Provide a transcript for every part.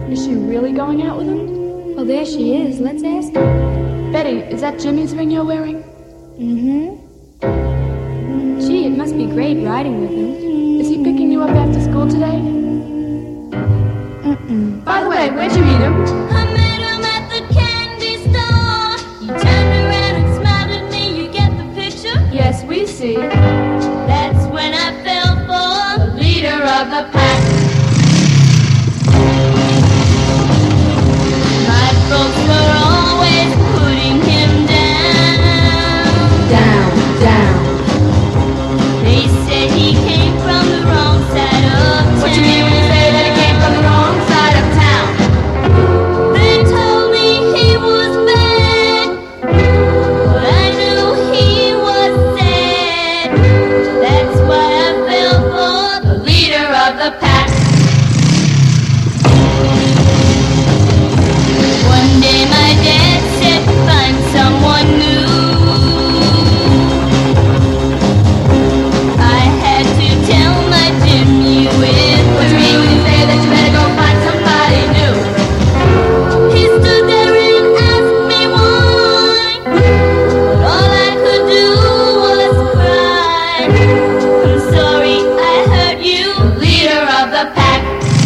Is she really going out with him? Well, there she is. Let's ask her. Betty, is that Jimmy's ring you're wearing? Gee, it must be great riding with him. Is he picking you up after school today? By the way, where'd you meet him? I met him at the candy store. He turned around and smiled at me. You get the picture? Yes, we see. That's when I fell for the leader of the pack. My folks were always putting him down. Down, down. They said he came from the wrong side of town. What you mean when you say that he came from the wrong side of town? They told me he was bad, but I knew he was sad. That's why I fell for the leader of the pack. One day my dad said, find someone new. I had to tell my Jimmy with What you mean when you say that you better go find somebody new? He stood there and asked me why, but all I could do was cry. I'm sorry I hurt you, leader of the pack.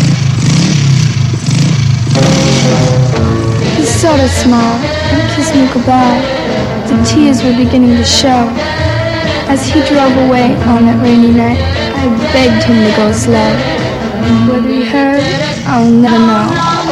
He sort of smiled and kissed me goodbye. The tears were beginning to show. As he drove away on that rainy night, I begged him to go slow. Whether he heard, I'll never know.